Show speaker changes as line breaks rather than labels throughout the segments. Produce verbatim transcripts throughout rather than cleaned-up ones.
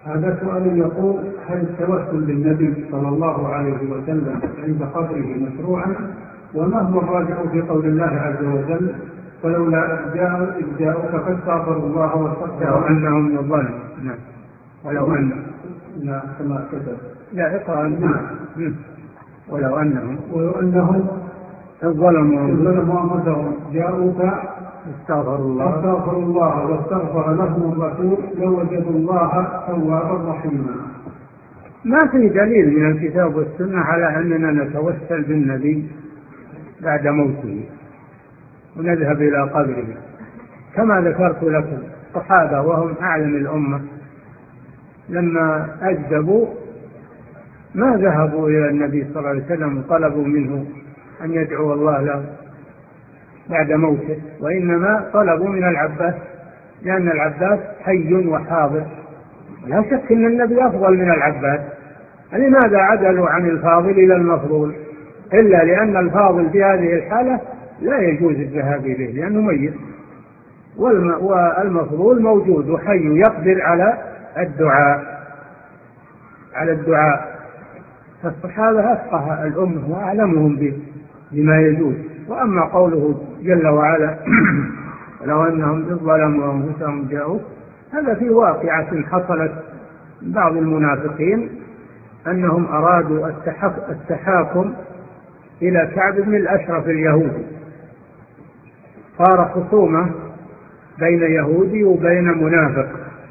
هذا سؤال يقول: هل التوسل بالنبي صلى الله عليه وسلم عند قبره مشروعا؟ وما هو الراجع في قول الله عز وجل: فلولا إذ جاءوك فاستغفروا الله واستغفروا
لو أنهم ظلموا. نعم. ولو أنهم
لا كما كتب.
لا اقرأ. نعم. ولو أنهم
ولو أنهم
ظلموا
أنفسهم جاءوك
استغفروا الله
استغفروا الله واستغفر لهم الرسول لوجدوا الله توابا رحيما.
ما في دليل من الكتاب والسنة على أننا نتوسل بالنبي بعد موته ونذهب إلى قبره. كما ذكرت لكم الصحابة وهم أعلم الأمة لما أجدبوا ما ذهبوا إلى النبي صلى الله عليه وسلم وطلبوا منه أن يدعو الله له بعد موته، وإنما طلبوا من العباس، لأن العباس حي وحاضر. لا شك أن النبي أفضل من العباس. لماذا عدلوا عن الفاضل إلى المفضول؟ إلا لأن الفاضل في هذه الحالة لا يجوز الذهاب إليه لأنه ميت، والمفضول موجود وحي يقدر على الدعاء على الدعاء فالصحابة أفقه الأمة وأعلمهم بما يجوز. وأما قوله جل وعلا: لو أنهم إذ ظلموا أنفسهم جاءوا، هذا في واقعة حصلت بعض المنافقين أنهم أرادوا التحاكم إلى كعب بن الأشرف اليهودي. صار خصومة بين يهودي وبين منافق،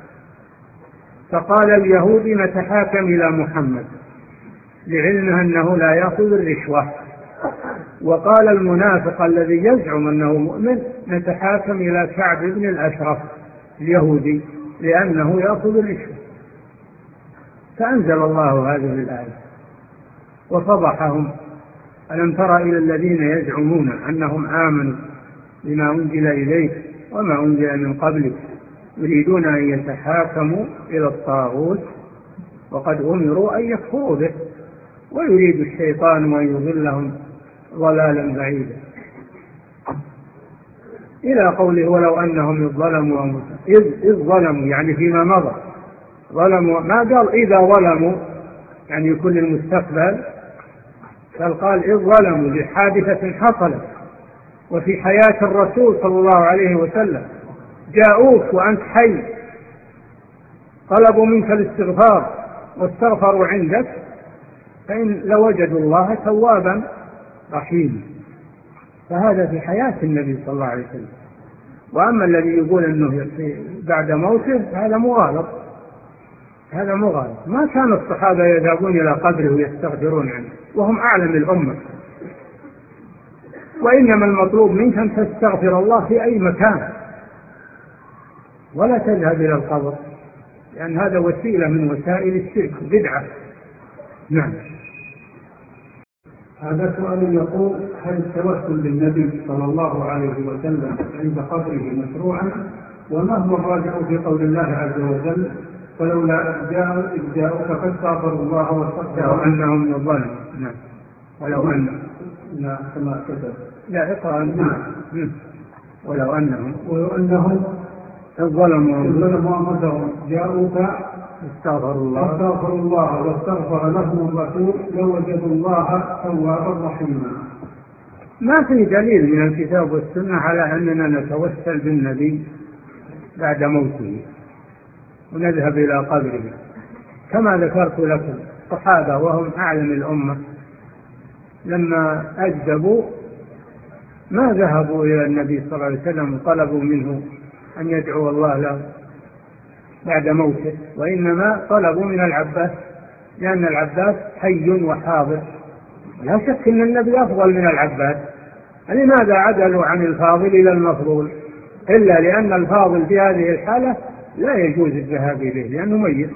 فقال اليهودي: نتحاكم إلى محمد، لعلمه أنه لا يأخذ الرشوة. وقال المنافق الذي يزعم أنه مؤمن: نتحاكم إلى كعب بن الأشرف اليهودي لأنه يأخذ الرشوة. فأنزل الله هذه الآية وفضحهم: ألم تر إلى الذين يزعمون أنهم آمنوا بما أنزل إليك وما أنزل من قبلك يريدون أن يتحاكموا إلى الطاغوت وقد أمروا أن يكفروا به ويريد الشيطان أن يضلهم ضلالا بعيدا، إلى قوله: ولو أنهم إذ ظلموا أنفسهم. إذ ظلموا يعني فيما مضى، ظلموا ما قال إذا ظلموا يعني يكون المستقبل، بل قال إذ ظلموا لحادثة حصلت وفي حياة الرسول صلى الله عليه وسلم، جاءوك وأنت حي، طلبوا منك الاستغفار واستغفروا عندك، فإن لوجدوا الله توابا رحيما. فهذا في حياة النبي صلى الله عليه وسلم. وأما الذي يقول أنه بعد موته هذا مغالط، هذا مغالط. ما كان الصحابة يذهبون إلى قبره ويستغفرون عنه وهم أعلم الأمة، وإنما المطلوب منك أن تستغفر الله في أي مكان ولا تذهب إلى القبر، لأن هذا وسيلة من وسائل الشرك بدعة. نعم.
هذا سؤال يقول: هل التوسل بالنبي صلى الله عليه وسلم عند قبره مشروعا؟ وما هو الراجع في قول الله عز وجل: فلولا إذ جاءوك فاستغفروا الله واستغفروا
لو أنهم ظلموا. نعم. ولو أنهم
لا كما كتب.
لا اقرأ. نعم. ولو أنهم
ولو أنهم
ظلموا
أنفسهم جاءوك
استغفروا الله
استغفروا الله واستغفر لهم الرسول لوجدوا الله توابا رحيما.
ما في دليل من الكتاب والسنة على أننا نتوسل بالنبي بعد موته ونذهب إلى قبره. كما ذكرت لكم الصحابة وهم أعلم الأمة لما أجدبوا ما ذهبوا إلى النبي صلى الله عليه وسلم وطلبوا منه أن يدعو الله له بعد موته، وإنما طلبوا من العباس، لأن العباس حي وحاضر. لا شك أن النبي أفضل من العباس. لماذا عدلوا عن الفاضل إلى المفضول؟ إلا لأن الفاضل في هذه الحالة لا يجوز الذهاب إليه لأنه ميت،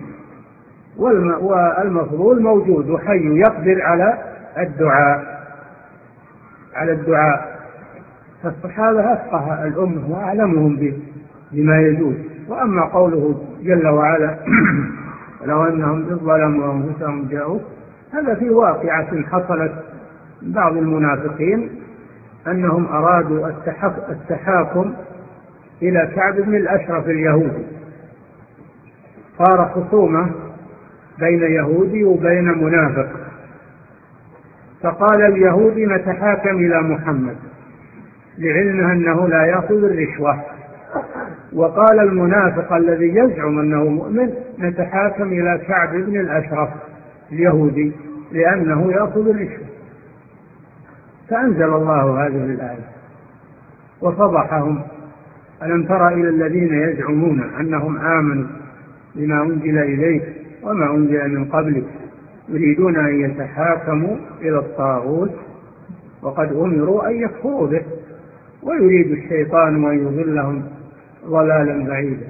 والمفضول موجود وحي يقدر على الدعاء على الدعاء فالصحابة أفقه الأمة وأعلمهم بما يجوز. وأما قوله جل وعلا: لو أنهم إذ ظلموا أنفسهم جاءوا، هذا في واقعة حصلت بعض المنافقين أنهم أرادوا التحاكم إلى كعب بن الأشرف اليهودي. صار خصومة بين يهودي وبين منافق، فقال اليهودي نتحاكم إلى محمد لعلمه أنه لا يأخذ الرشوة، وقال المنافق الذي يزعم أنه مؤمن نتحاكم إلى كعب بن الأشرف اليهودي لأنه يأخذ الرشوة. فأنزل الله هذه الآية وفضحهم. ألم تر إلى الذين يزعمون أنهم آمنوا بما أنزل إليك وما أنزل من قبلك يريدون أن يتحاكموا إلى الطاغوت وقد أمروا أن يكفروا به ويريد الشيطان أن يضلهم ضلالا بعيدا،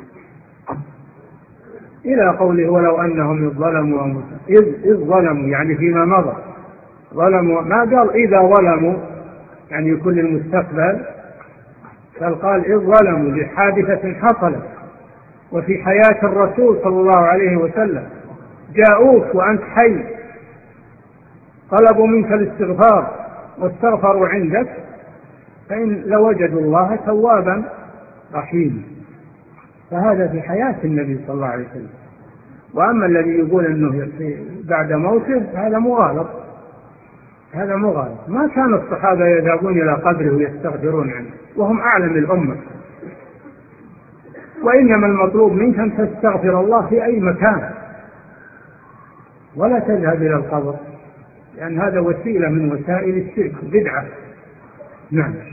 إلى قوله ولو أنهم ظلموا أنفسهم إذ, إذ ظلموا يعني فيما مضى ظلموا، ما قال إذا ظلموا يعني يكون المستقبل، بل قال إذ ظلموا لحادثة حصلت وفي حياة الرسول صلى الله عليه وسلم، جاءوك وأنت حي طلبوا منك الاستغفار واستغفروا عندك فإن لوجدوا الله توابا رحيما. فهذا في حياة النبي صلى الله عليه وسلم. وأما الذي يقول أنه بعد موته هذا مغالط، هذا مغالط. ما كان الصحابة يذهبون إلى قبره ويستغفرون عنه وهم أعلم الأمة، وإنما المطلوب منك أن تستغفر الله في أي مكان ولا تذهب إلى القبر، لأن هذا وسيلة من وسائل الشرك بدعة. نعم.